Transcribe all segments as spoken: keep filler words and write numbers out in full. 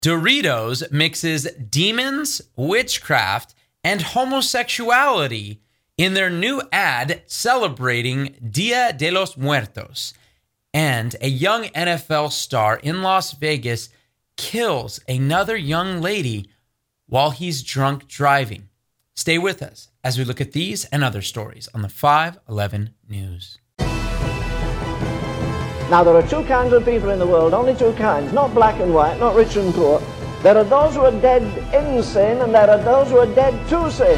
Doritos mixes demons, witchcraft, and homosexuality in their new ad celebrating Dia de los Muertos. And a young N F L star in Las Vegas kills another young lady while he's drunk driving. Stay with us as we look at these and other stories on the five eleven News. Now, there are two kinds of people in the world, only two kinds, not black and white, not rich and poor. There are those who are dead in sin, and there are those who are dead to sin.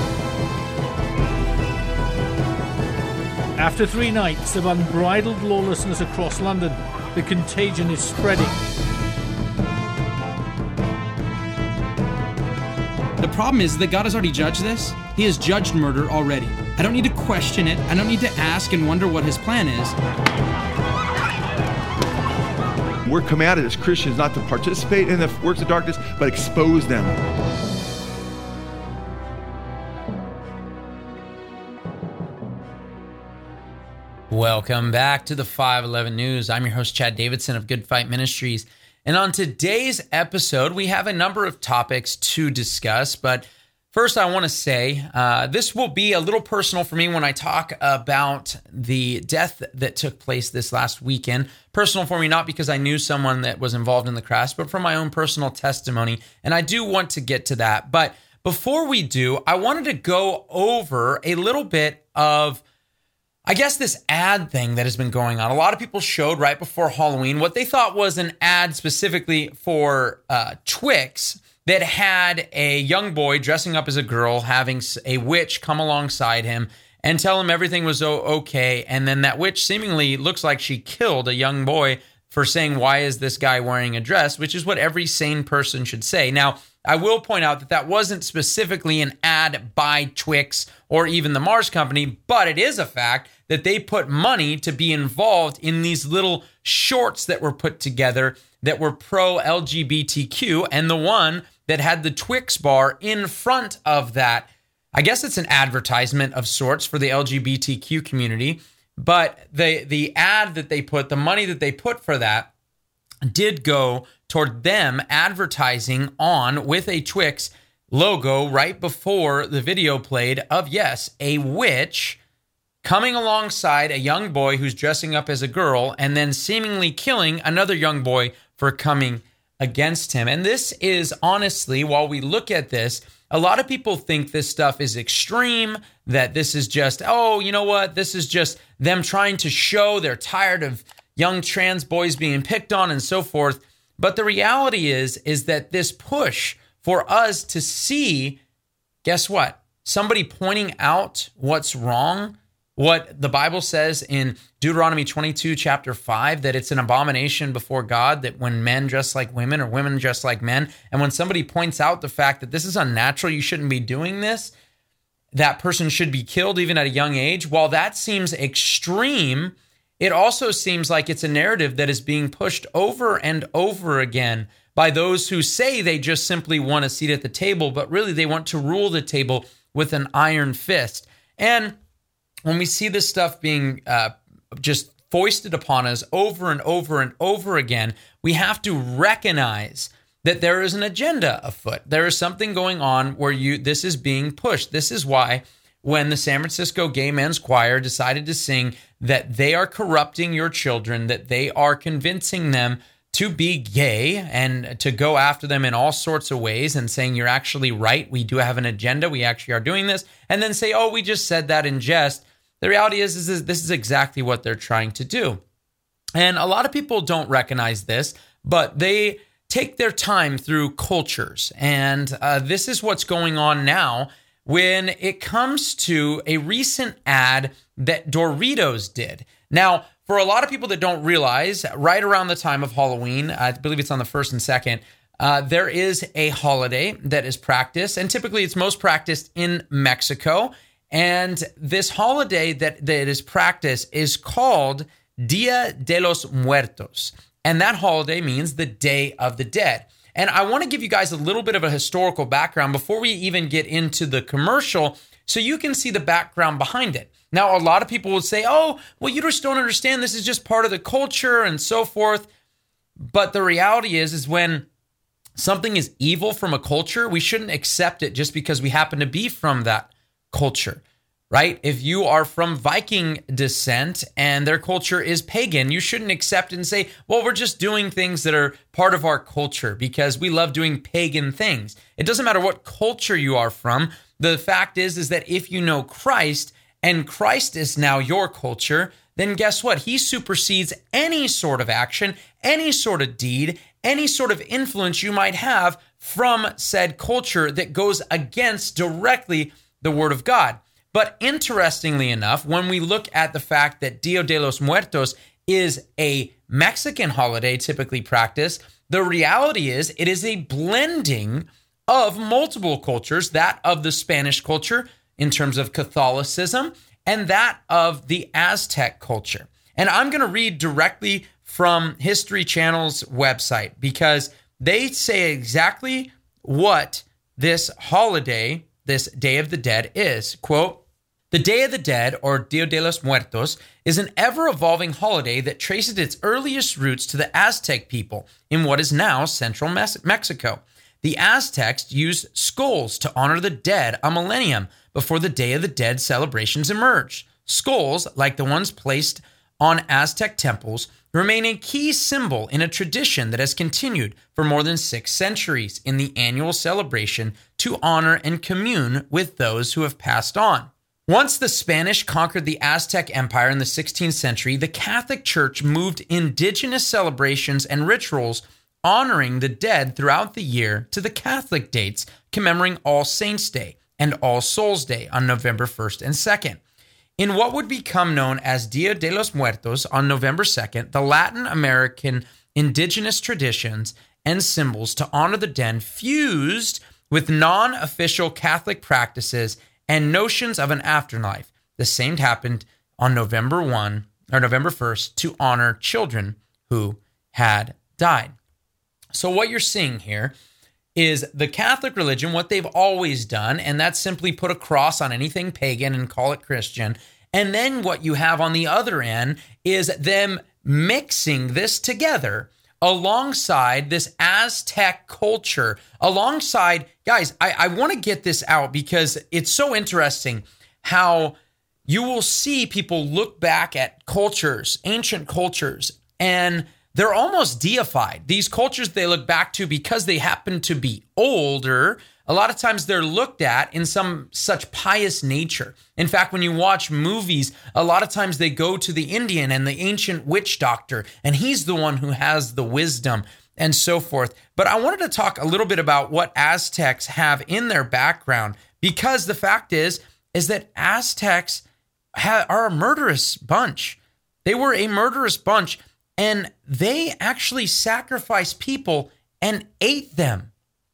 After three nights of unbridled lawlessness across London, the contagion is spreading. The problem is that God has already judged this. He has judged murder already. I don't need to question it. I don't need to ask and wonder what his plan is. We're commanded as Christians not to participate in the works of darkness, but expose them. Welcome back to the five eleven News. I'm your host, Chad Davidson of Good Fight Ministries. And on today's episode, we have a number of topics to discuss. But first, I want to say uh, this will be a little personal for me when I talk about the death that took place this last weekend. Personal for me, not because I knew someone that was involved in the crash, but from my own personal testimony. And I do want to get to that. But before we do, I wanted to go over a little bit of, I guess, this ad thing that has been going on. A lot of people showed right before Halloween what they thought was an ad specifically for uh, Twix that had a young boy dressing up as a girl, having a witch come alongside him and tell him everything was okay. And then that witch seemingly looks like she killed a young boy for saying, why is this guy wearing a dress? Which is what every sane person should say. Now, I will point out that that wasn't specifically an ad by Twix or even the Mars Company, but it is a fact that they put money to be involved in these little shorts that were put together that were pro-L G B T Q, and the one that had the Twix bar in front of that. I guess it's an advertisement of sorts for the L G B T Q community, but the the ad that they put, the money that they put for that, did go toward them advertising on with a Twix logo right before the video played of, yes, a witch coming alongside a young boy who's dressing up as a girl and then seemingly killing another young boy for coming against him. And this is honestly, while we look at this, a lot of people think this stuff is extreme, that this is just, oh, you know what? This is just them trying to show they're tired of young trans boys being picked on and so forth. But the reality is, is that this push for us to see, guess what? Somebody pointing out what's wrong, what the Bible says in Deuteronomy twenty-two, chapter five, that it's an abomination before God that when men dress like women or women dress like men, and when somebody points out the fact that this is unnatural, you shouldn't be doing this, that person should be killed even at a young age. While that seems extreme, it also seems like it's a narrative that is being pushed over and over again by those who say they just simply want a seat at the table, but really they want to rule the table with an iron fist. And when we see this stuff being uh, just foisted upon us over and over and over again, we have to recognize that there is an agenda afoot. There is something going on where you this is being pushed. This is why when the San Francisco Gay Men's Choir decided to sing that they are corrupting your children, that they are convincing them to be gay and to go after them in all sorts of ways and saying, you're actually right, we do have an agenda, we actually are doing this, and then say, oh, we just said that in jest. The reality is, is, is this is exactly what they're trying to do. And a lot of people don't recognize this, but they take their time through cultures. And uh, this is what's going on now when it comes to a recent ad that Doritos did. Now, for a lot of people that don't realize, right around the time of Halloween, I believe it's on the first and second, uh, there is a holiday that is practiced, and typically it's most practiced in Mexico. And this holiday that, that is practiced is called Dia de los Muertos. And that holiday means the Day of the Dead. And I want to give you guys a little bit of a historical background before we even get into the commercial so you can see the background behind it. Now, a lot of people will say, oh, well, you just don't understand. This is just part of the culture and so forth. But the reality is, is when something is evil from a culture, we shouldn't accept it just because we happen to be from that culture, right? If you are from Viking descent and their culture is pagan, you shouldn't accept it and say, well, we're just doing things that are part of our culture because we love doing pagan things. It doesn't matter what culture you are from. The fact is, is that if you know Christ and Christ is now your culture, then guess what? He supersedes any sort of action, any sort of deed, any sort of influence you might have from said culture that goes against directly the word of God. But interestingly enough, when we look at the fact that Dia de los Muertos is a Mexican holiday typically practiced, the reality is it is a blending of multiple cultures, that of the Spanish culture in terms of Catholicism, and that of the Aztec culture. And I'm going to read directly from History Channel's website because they say exactly what this holiday, this Day of the Dead is. Quote, "The Day of the Dead, or Dia de los Muertos, is an ever-evolving holiday that traces its earliest roots to the Aztec people in what is now central Mexico. The Aztecs used skulls to honor the dead a millennium before the Day of the Dead celebrations emerged. Skulls, like the ones placed on Aztec temples, remain a key symbol in a tradition that has continued for more than six centuries in the annual celebration to honor and commune with those who have passed on. Once the Spanish conquered the Aztec Empire in the sixteenth century, the Catholic Church moved indigenous celebrations and rituals honoring the dead throughout the year to the Catholic dates commemorating All Saints' Day and All Souls' Day on November first and second. In what would become known as Dia de los Muertos on November second, the Latin American indigenous traditions and symbols to honor the dead fused with non-official Catholic practices and notions of an afterlife. The same happened on November first or November first to honor children who had died. So what you're seeing here is the Catholic religion, what they've always done, and that's simply put a cross on anything pagan and call it Christian. And then what you have on the other end is them mixing this together alongside this Aztec culture, alongside, guys, I, I want to get this out because it's so interesting how you will see people look back at cultures, ancient cultures, and they're almost deified. These cultures they look back to because they happen to be older. A lot of times they're looked at in some such pious nature. In fact, when you watch movies, a lot of times they go to the Indian and the ancient witch doctor, and he's the one who has the wisdom and so forth. But I wanted to talk a little bit about what Aztecs have in their background, because the fact is, is that Aztecs ha- are a murderous bunch. They were a murderous bunch. And they actually sacrificed people and ate them.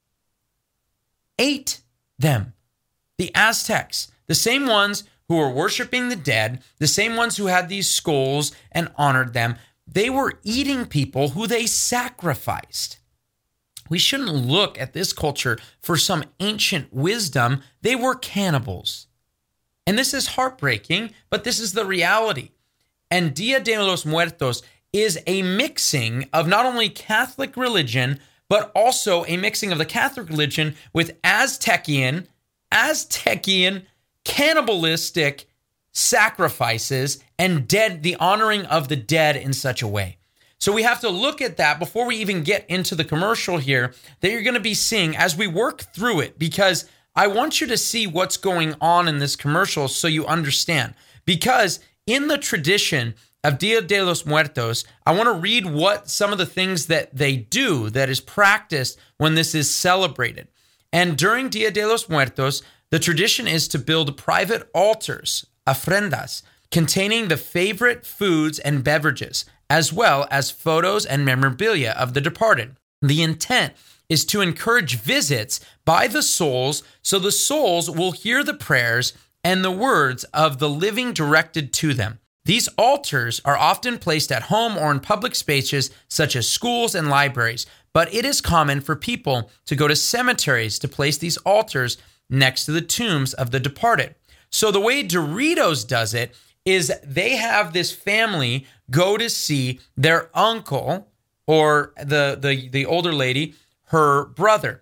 Ate them. The Aztecs, the same ones who were worshiping the dead, the same ones who had these skulls and honored them, they were eating people who they sacrificed. We shouldn't look at this culture for some ancient wisdom. They were cannibals. And this is heartbreaking, but this is the reality. And Dia de los Muertos is a mixing of not only Catholic religion, but also a mixing of the Catholic religion with Aztecian, Aztecian, cannibalistic sacrifices and dead, the honoring of the dead in such a way. So we have to look at that before we even get into the commercial here that you're going to be seeing as we work through it, because I want you to see what's going on in this commercial so you understand. Because in the tradition of Dia de los Muertos, I want to read what some of the things that they do that is practiced when this is celebrated. And during Dia de los Muertos, the tradition is to build private altars, ofrendas, containing the favorite foods and beverages, as well as photos and memorabilia of the departed. The intent is to encourage visits by the souls, so the souls will hear the prayers and the words of the living directed to them. These altars are often placed at home or in public spaces such as schools and libraries, but it is common for people to go to cemeteries to place these altars next to the tombs of the departed. So the way Doritos does it is they have this family go to see their uncle or the, the, the older lady, her brother.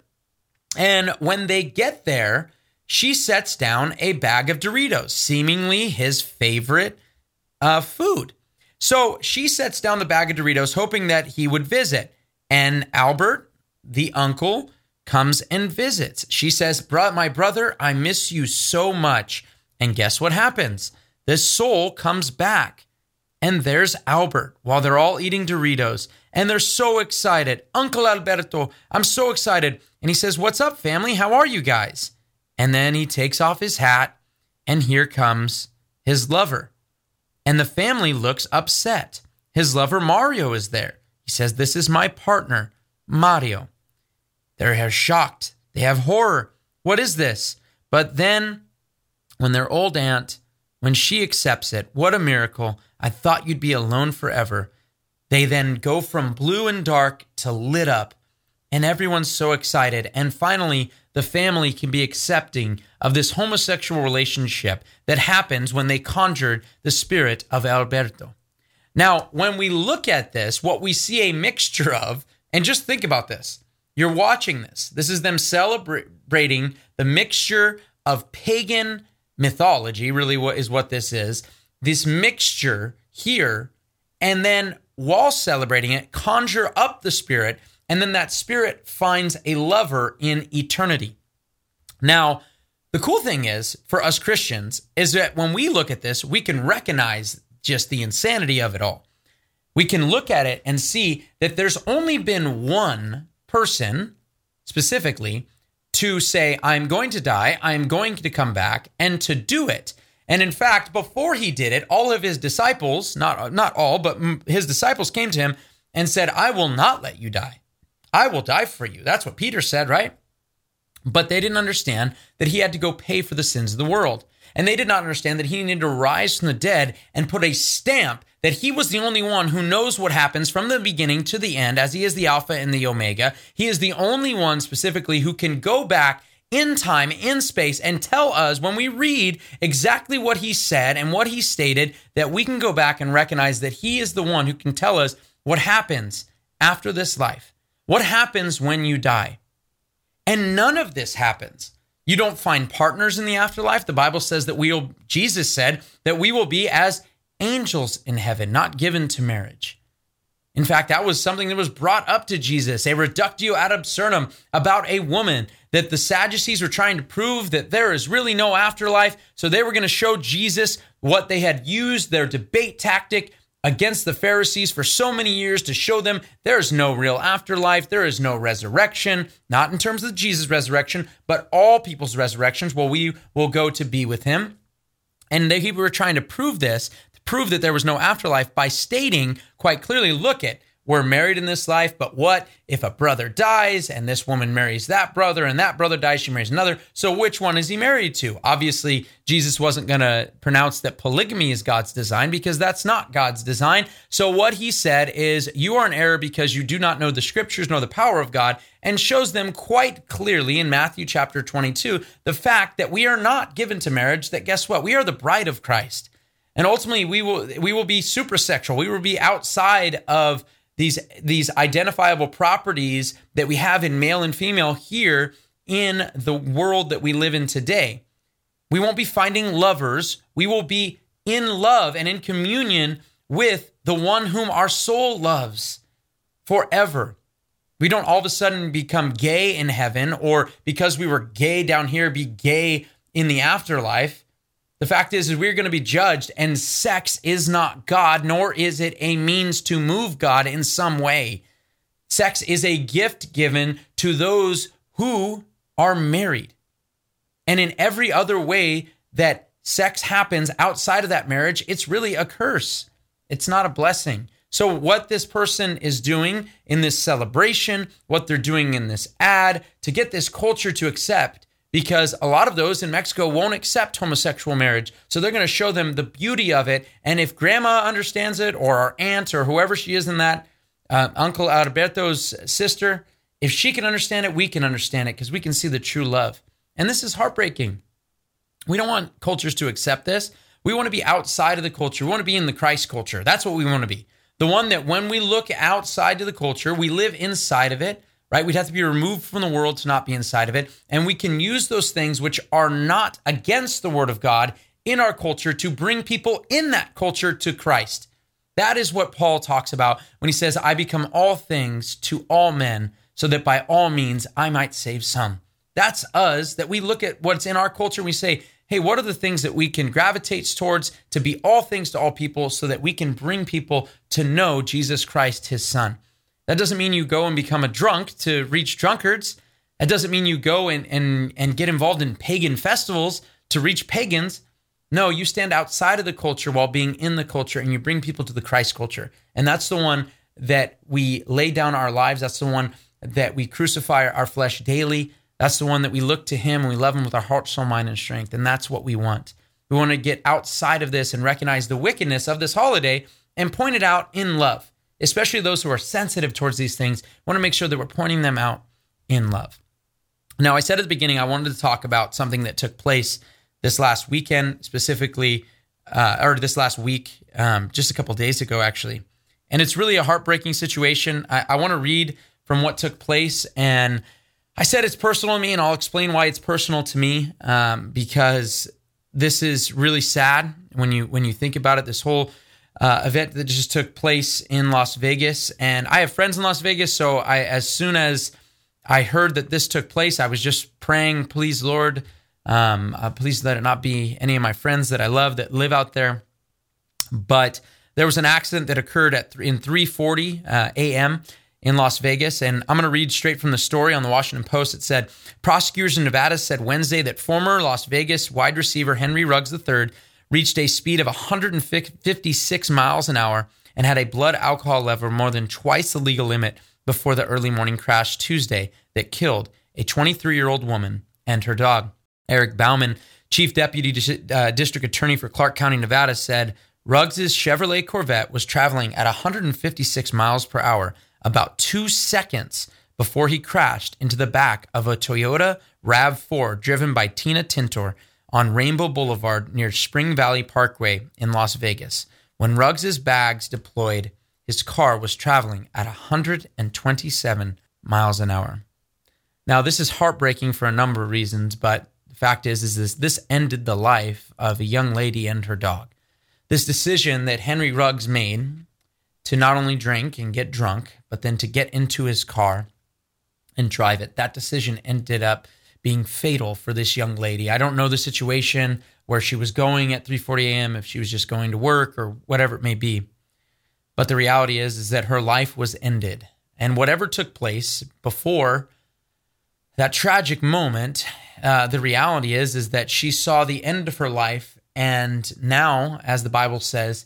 And when they get there, she sets down a bag of Doritos, seemingly his favorite uh, food. So she sets down the bag of Doritos, hoping that he would visit. And Albert, the uncle, comes and visits. She says, Bro- my brother, I miss you so much. And guess what happens? The soul comes back. And there's Albert while they're all eating Doritos. And they're so excited. Uncle Alberto, I'm so excited. And he says, what's up, family? How are you guys? And then he takes off his hat. And here comes his lover. And the family looks upset. His lover, Mario, is there. He says, this is my partner, Mario. They're shocked. They have horror. What is this? But then when their old aunt, when she accepts it, what a miracle. I thought you'd be alone forever. They then go from blue and dark to lit up. And everyone's so excited. And finally, the family can be accepting of this homosexual relationship that happens when they conjured the spirit of Alberto. Now, when we look at this, what we see a mixture of, and just think about this. You're watching this. This is them celebrating the mixture of pagan mythology, really what is what this is. This mixture here, and then while celebrating it, conjure up the spirit, and then that spirit finds a lover in eternity. Now, the cool thing is, for us Christians, is that when we look at this, we can recognize just the insanity of it all. We can look at it and see that there's only been one person, specifically, to say, I'm going to die, I'm going to come back, and to do it. And in fact, before he did it, all of his disciples, not, not all, but his disciples came to him and said, I will not let you die. I will die for you. That's what Peter said, right? But they didn't understand that he had to go pay for the sins of the world. And they did not understand that he needed to rise from the dead and put a stamp that he was the only one who knows what happens from the beginning to the end, as he is the Alpha and the Omega. He is the only one specifically who can go back in time, in space, and tell us when we read exactly what he said and what he stated, that we can go back and recognize that he is the one who can tell us what happens after this life. What happens when you die? And none of this happens. You don't find partners in the afterlife. The Bible says that we'll, Jesus said that we will be as angels in heaven, not given to marriage. In fact, that was something that was brought up to Jesus, a reductio ad absurdum about a woman, that the Sadducees were trying to prove that there is really no afterlife. So they were going to show Jesus what they had used, their debate tactic against the Pharisees for so many years, to show them there is no real afterlife, there is no resurrection, not in terms of Jesus' resurrection, but all people's resurrections. Well, we will go to be with him. And they were trying to prove this, to prove that there was no afterlife, by stating quite clearly, look it, we're married in this life, but what if a brother dies and this woman marries that brother and that brother dies, she marries another? So which one is he married to? Obviously, Jesus wasn't going to pronounce that polygamy is God's design, because that's not God's design. So what he said is, you are in error because you do not know the scriptures nor the power of God, and shows them quite clearly in Matthew chapter twenty-two, the fact that we are not given to marriage, that guess what? We are the bride of Christ. And ultimately, we will we will be supersexual. We will be outside of These, these identifiable properties that we have in male and female here in the world that we live in today. We won't be finding lovers. We will be in love and in communion with the one whom our soul loves forever. We don't all of a sudden become gay in heaven, or because we were gay down here, be gay in the afterlife. The fact is, is we're going to be judged, and sex is not God, nor is it a means to move God in some way. Sex is a gift given to those who are married. And in every other way that sex happens outside of that marriage, it's really a curse. It's not a blessing. So what this person is doing in this celebration, what they're doing in this ad, to get this culture to accept, because a lot of those in Mexico won't accept homosexual marriage. So they're going to show them the beauty of it. And if grandma understands it, or our aunt, or whoever she is in that, uh, Uncle Alberto's sister, if she can understand it, we can understand it, because we can see the true love. And this is heartbreaking. We don't want cultures to accept this. We want to be outside of the culture. We want to be in the Christ culture. That's what we want to be. The one that when we look outside to the culture, we live inside of it, right? We'd have to be removed from the world to not be inside of it. And we can use those things which are not against the word of God in our culture to bring people in that culture to Christ. That is what Paul talks about when he says, I become all things to all men so that by all means I might save some. That's us, that we look at what's in our culture and we say, hey, what are the things that we can gravitate towards to be all things to all people so that we can bring people to know Jesus Christ, his son? That doesn't mean you go and become a drunk to reach drunkards. That doesn't mean you go and, and, and get involved in pagan festivals to reach pagans. No, you stand outside of the culture while being in the culture and you bring people to the Christ culture. And that's the one that we lay down our lives. That's the one that we crucify our flesh daily. That's the one that we look to him and we love him with our heart, soul, mind, and strength. And that's what we want. We want to get outside of this and recognize the wickedness of this holiday and point it out in love, especially those who are sensitive towards these things. We want to make sure that we're pointing them out in love. Now, I said at the beginning, I wanted to talk about something that took place this last weekend, specifically, uh, or this last week, um, just a couple days ago, actually. And it's really a heartbreaking situation. I, I want to read from what took place. And I said it's personal to me, and I'll explain why it's personal to me, um, because this is really sad when you when you think about it, this whole uh, event that just took place in Las Vegas. And I have friends in Las Vegas, so I, as soon as I heard that this took place, I was just praying, please, Lord, Um, uh, please let it not be any of my friends that I love that live out there. But there was an accident that occurred at th- in three forty uh, a.m. in Las Vegas. And I'm going to read straight from the story on the Washington Post. It said, prosecutors in Nevada said Wednesday that former Las Vegas wide receiver Henry Ruggs the third reached a speed of one hundred fifty-six miles an hour and had a blood alcohol level more than twice the legal limit before the early morning crash Tuesday that killed a twenty-three-year-old woman and her dog. Eric Bauman, Chief Deputy uh, District Attorney for Clark County, Nevada, said Ruggs' Chevrolet Corvette was traveling at one hundred fifty-six miles per hour about two seconds before he crashed into the back of a Toyota RAV four driven by Tina Tintor on Rainbow Boulevard near Spring Valley Parkway in Las Vegas. When Ruggs' bags deployed, his car was traveling at one hundred twenty-seven miles an hour. Now, this is heartbreaking for a number of reasons, but the fact is, is this, this ended the life of a young lady and her dog. This decision that Henry Ruggs made to not only drink and get drunk, but then to get into his car and drive it, that decision ended up being fatal for this young lady. I don't know the situation where she was going at three forty a.m., if she was just going to work or whatever it may be. But the reality is, is that her life was ended. And whatever took place before that tragic moment, uh, the reality is, is that she saw the end of her life. And now, as the Bible says,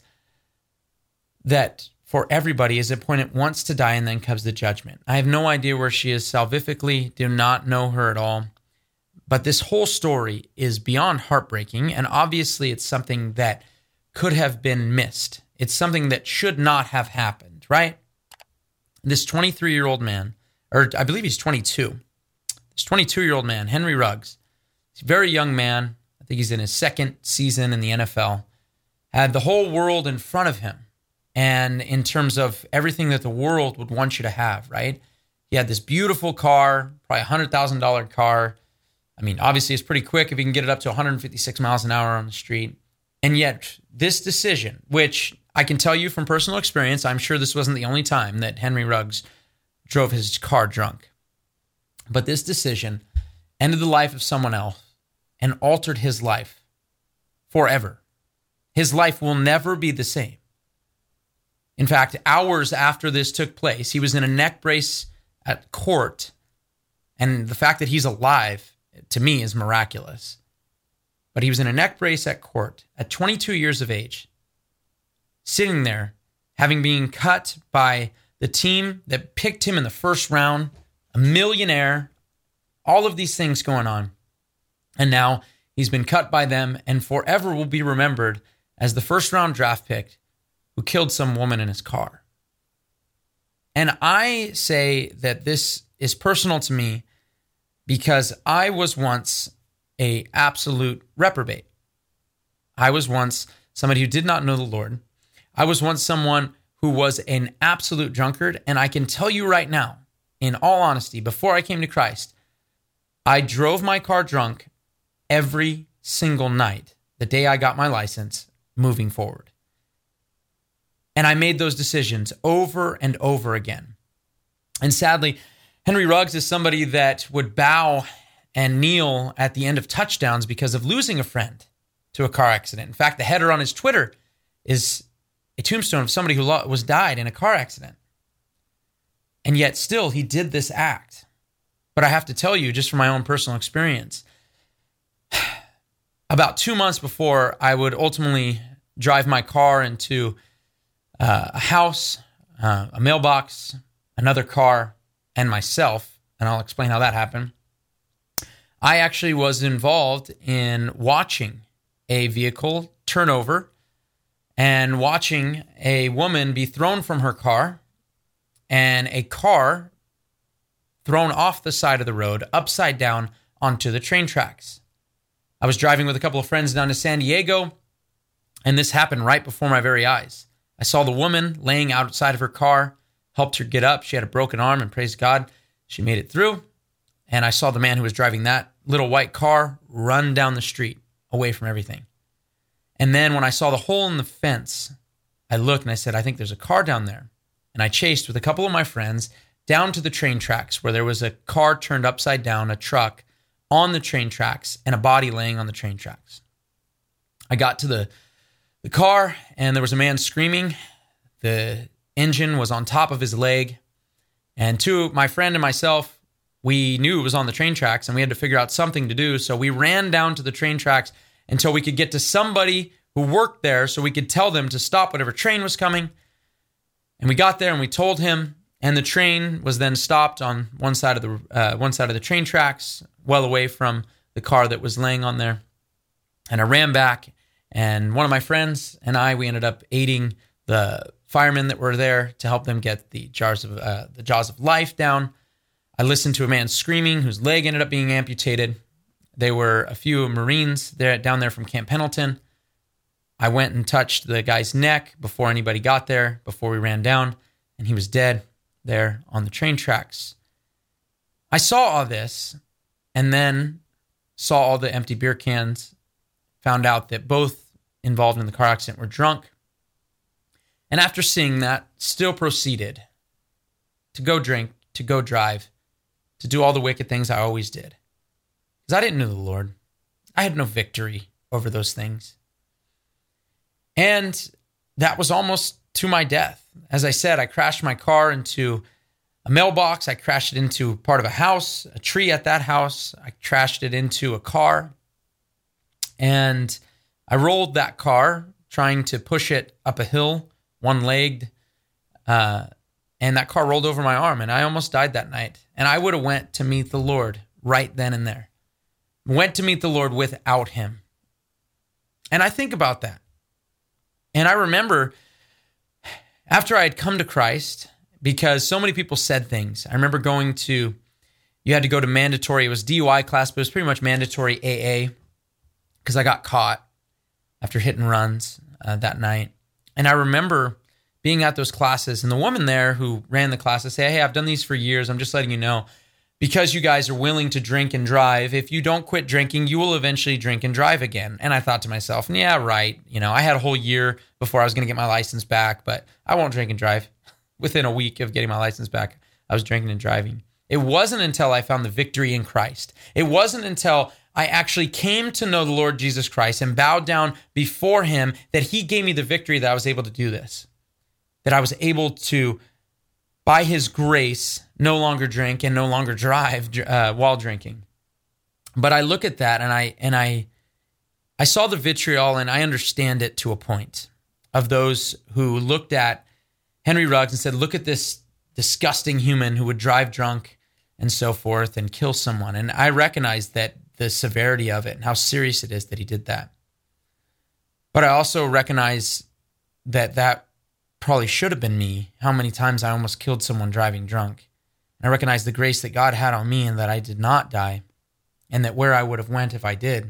that for everybody is appointed once to die and then comes the judgment. I have no idea where she is salvifically, do not know her at all. But this whole story is beyond heartbreaking. And obviously it's something that could have been missed. It's something that should not have happened, right? This twenty-three-year-old man, or I believe he's twenty-two. This twenty-two-year-old man, Henry Ruggs, he's a very young man. I think he's in his second season in the N F L, had the whole world in front of him. And in terms of everything that the world would want you to have, right? He had this beautiful car, probably a one hundred thousand dollars car. I mean, obviously it's pretty quick if you can get it up to one hundred fifty-six miles an hour on the street. And yet this decision, which I can tell you from personal experience, I'm sure this wasn't the only time that Henry Ruggs drove his car drunk. But this decision ended the life of someone else and altered his life forever. His life will never be the same. In fact, hours after this took place, he was in a neck brace at court. And the fact that he's alive, to me, is miraculous. But he was in a neck brace at court at twenty-two years of age, sitting there, having been cut by the team that picked him in the first round, a millionaire, all of these things going on. And now he's been cut by them and forever will be remembered as the first round draft pick who killed some woman in his car. And I say that this is personal to me because I was once a absolute reprobate. I was once somebody who did not know the Lord. I was once someone who was an absolute drunkard. And I can tell you right now in all honesty, before I came to Christ, I drove my car drunk every single night the day I got my license moving forward. And I made those decisions over and over again. And sadly, Henry Ruggs is somebody that would bow and kneel at the end of touchdowns because of losing a friend to a car accident. In fact, the header on his Twitter is a tombstone of somebody who was died in a car accident. And yet still, he did this act. But I have to tell you, just from my own personal experience, about two months before I would ultimately drive my car into uh, a house, uh, a mailbox, another car, and myself, and I'll explain how that happened, I actually was involved in watching a vehicle turn over and watching a woman be thrown from her car and a car thrown off the side of the road upside down onto the train tracks. I was driving with a couple of friends down to San Diego, and this happened right before my very eyes. I saw the woman laying outside of her car, helped her get up. She had a broken arm, and praise God, she made it through. And I saw the man who was driving that little white car run down the street away from everything. And then when I saw the hole in the fence, I looked and I said, I think there's a car down there. And I chased with a couple of my friends down to the train tracks where there was a car turned upside down, a truck on the train tracks, and a body laying on the train tracks. I got to the, the car, and there was a man screaming. The engine was on top of his leg. And two, my friend and myself, we knew it was on the train tracks, and we had to figure out something to do. So we ran down to the train tracks until we could get to somebody who worked there so we could tell them to stop whatever train was coming. And we got there and we told him, and the train was then stopped on one side of the uh, one side of the train tracks, well away from the car that was laying on there. And I ran back, and one of my friends and I, we ended up aiding the firemen that were there to help them get the jars of uh, the jaws of life down. I listened to a man screaming whose leg ended up being amputated. There were a few Marines there down there from Camp Pendleton. I went and touched the guy's neck before anybody got there, before we ran down, and he was dead there on the train tracks. I saw all this and then saw all the empty beer cans, found out that both involved in the car accident were drunk. And after seeing that, still proceeded to go drink, to go drive, to do all the wicked things I always did. Because I didn't know the Lord. I had no victory over those things. And that was almost to my death. As I said, I crashed my car into a mailbox. I crashed it into part of a house, a tree at that house. I crashed it into a car. And I rolled that car, trying to push it up a hill, one-legged. Uh, and that car rolled over my arm, and I almost died that night. And I would have went to meet the Lord right then and there. Went to meet the Lord without him. And I think about that. And I remember after I had come to Christ, because so many people said things. I remember going to, you had to go to mandatory, it was D U I class, but it was pretty much mandatory A A, because I got caught after hit and runs uh, that night. And I remember being at those classes, and the woman there who ran the classes said, hey, I've done these for years. I'm just letting you know, because you guys are willing to drink and drive, if you don't quit drinking, you will eventually drink and drive again. And I thought to myself, yeah, right. You know, I had a whole year before I was going to get my license back, but I won't drink and drive. Within a week of getting my license back, I was drinking and driving. It wasn't until I found the victory in Christ. It wasn't until I actually came to know the Lord Jesus Christ and bowed down before him that he gave me the victory that I was able to do this. That I was able to, by his grace, no longer drink and no longer drive uh, while drinking. But I look at that and I and I I saw the vitriol, and I understand it to a point, of those who looked at Henry Ruggs and said, look at this disgusting human who would drive drunk and so forth and kill someone. And I recognize that the severity of it and how serious it is that he did that. But I also recognize that that probably should have been me, how many times I almost killed someone driving drunk. And I recognize the grace that God had on me and that I did not die, and that where I would have went if I did.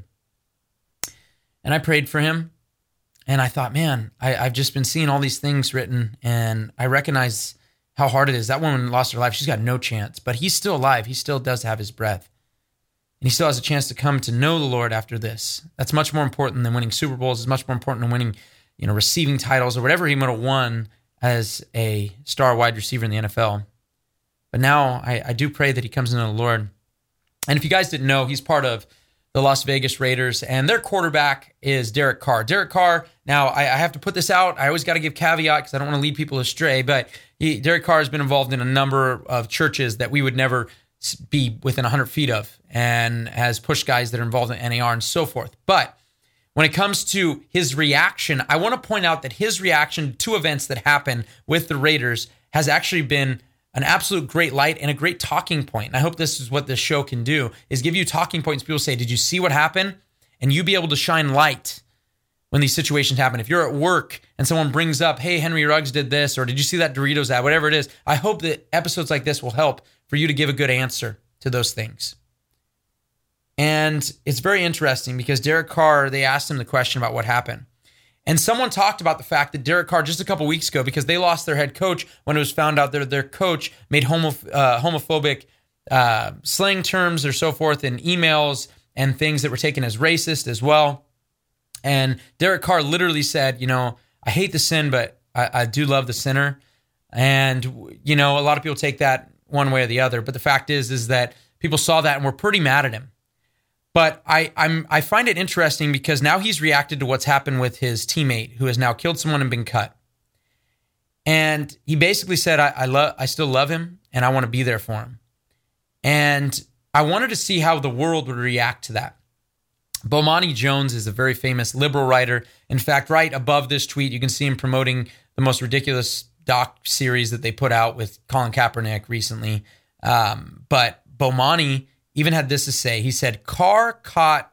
And I prayed for him. And I thought, man, I, I've just been seeing all these things written, and I recognize how hard it is. That woman lost her life. She's got no chance, but he's still alive. He still does have his breath. And he still has a chance to come to know the Lord after this. That's much more important than winning Super Bowls. It's much more important than winning, you know, receiving titles or whatever he might have won as a star wide receiver in the N F L. But now I, I do pray that he comes into the Lord. And if you guys didn't know, he's part of the Las Vegas Raiders, and their quarterback is Derek Carr. Derek Carr, now I, I have to put this out. I always got to give caveat because I don't want to lead people astray, but he, Derek Carr has been involved in a number of churches that we would never be within one hundred feet of, and has pushed guys that are involved in N A R and so forth. But when it comes to his reaction, I want to point out that his reaction to events that happen with the Raiders has actually been an absolute great light and a great talking point. And I hope this is what this show can do, is give you talking points. People say, did you see what happened? And you be able to shine light when these situations happen. If you're at work and someone brings up, hey, Henry Ruggs did this, or did you see that Doritos ad, whatever it is, I hope that episodes like this will help for you to give a good answer to those things. And it's very interesting because Derek Carr, they asked him the question about what happened. And someone talked about the fact that Derek Carr, just a couple weeks ago, because they lost their head coach when it was found out that their coach made homo, uh, homophobic uh, slang terms or so forth in emails and things that were taken as racist as well. And Derek Carr literally said, you know, I hate the sin, but I, I do love the sinner. And, you know, a lot of people take that one way or the other. But the fact is, is that people saw that and were pretty mad at him. But I I'm, I find it interesting because now he's reacted to what's happened with his teammate who has now killed someone and been cut. And he basically said, I, I, love, I still love him and I want to be there for him. And I wanted to see how the world would react to that. Bomani Jones is a very famous liberal writer. In fact, right above this tweet, you can see him promoting the most ridiculous doc series that they put out with Colin Kaepernick recently. Um, but Bomani even had this to say. He said, Carr caught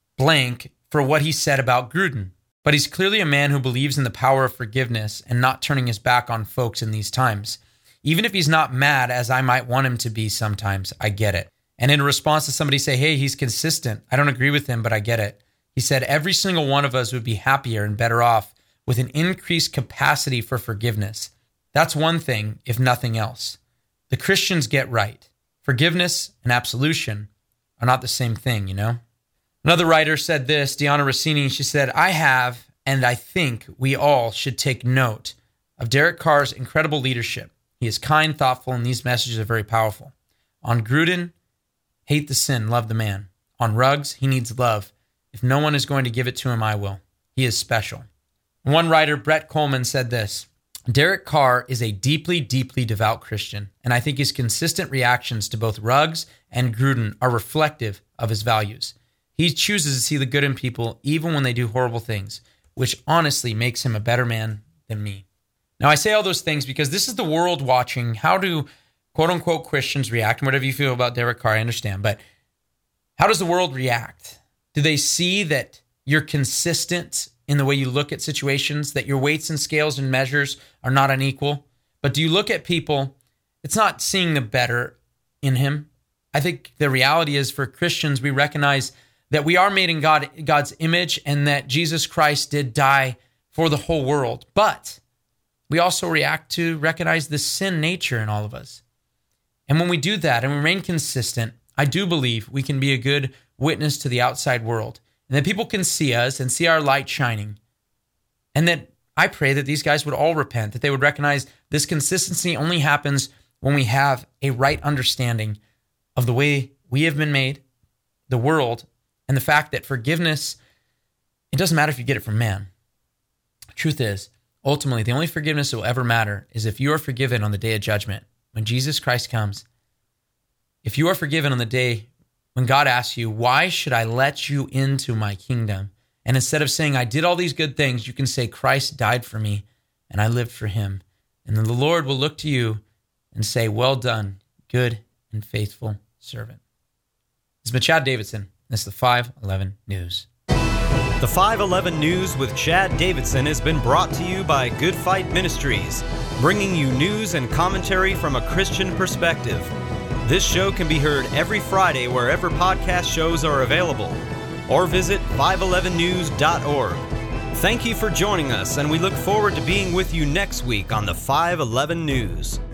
blank for what he said about Gruden, but he's clearly a man who believes in the power of forgiveness and not turning his back on folks in these times. Even if he's not mad, as I might want him to be sometimes, I get it. And in response to somebody say, hey, he's consistent. I don't agree with him, but I get it. He said, every single one of us would be happier and better off with an increased capacity for forgiveness. That's one thing, if nothing else. The Christians get right. Forgiveness and absolution are not the same thing, you know? Another writer said this, Deanna Rossini, she said, I have, and I think we all should take note of Derek Carr's incredible leadership. He is kind, thoughtful, and these messages are very powerful. On Gruden, hate the sin, love the man. On Ruggs, he needs love. If no one is going to give it to him, I will. He is special. One writer, Brett Coleman, said this, Derek Carr is a deeply, deeply devout Christian, and I think his consistent reactions to both Ruggs and Gruden are reflective of his values. He chooses to see the good in people even when they do horrible things, which honestly makes him a better man than me. Now, I say all those things because this is the world watching. How do quote-unquote Christians react? And whatever you feel about Derek Carr, I understand. But how does the world react? Do they see that you're consistent in the way you look at situations, that your weights and scales and measures are not unequal? But do you look at people, it's not seeing the better in him. I think the reality is for Christians, we recognize that we are made in God, God's image and that Jesus Christ did die for the whole world. But we also react to recognize the sin nature in all of us. And when we do that and remain consistent, I do believe we can be a good witness to the outside world. And that people can see us and see our light shining. And that I pray that these guys would all repent, that they would recognize this consistency only happens when we have a right understanding of the way we have been made, the world, and the fact that forgiveness, it doesn't matter if you get it from man. Truth is, ultimately, the only forgiveness that will ever matter is if you are forgiven on the day of judgment, when Jesus Christ comes. If you are forgiven on the day when God asks you, why should I let you into my kingdom? And instead of saying, I did all these good things, you can say, Christ died for me and I lived for him. And then the Lord will look to you and say, well done, good and faithful servant. This has been Chad Davidson. This is the five eleven News. The five eleven News with Chad Davidson has been brought to you by Good Fight Ministries, bringing you news and commentary from a Christian perspective. This show can be heard every Friday wherever podcast shows are available, or visit five eleven news dot org. Thank you for joining us, and we look forward to being with you next week on the five eleven News.